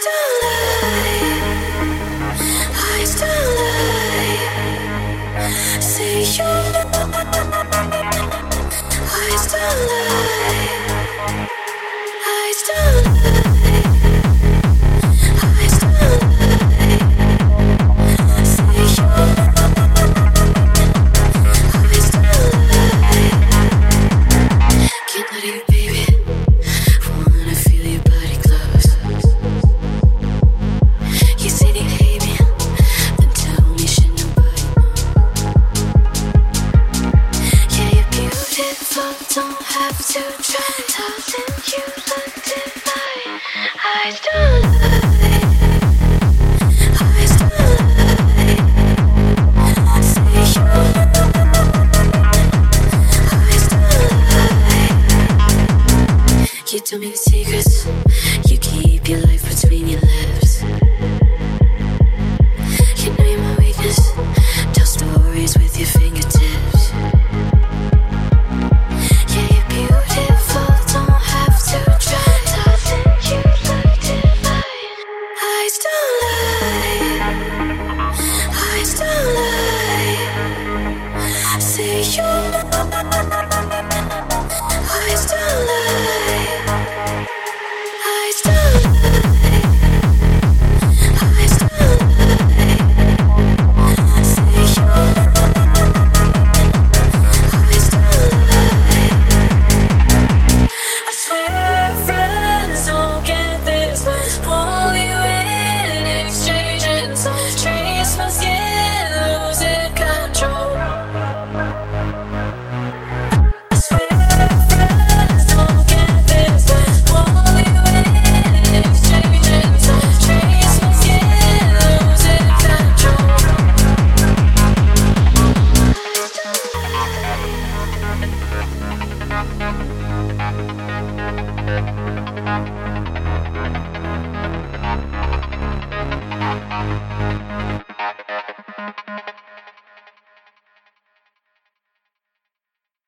Tell me the secrets. You keep your life between your lips. You know you're my weakness. Tell stories with your fingertips. Yeah, you're beautiful. Don't have to try. Doesn't you look divine? Eyes don't lie. Eyes don't lie. Say you know. Eyes don't lie. Eyes don't lie. Eyes don't lie. Say you eyes don't lie. I swear friends don't get this much. Pull you in exchange and some trees for skin, losing control.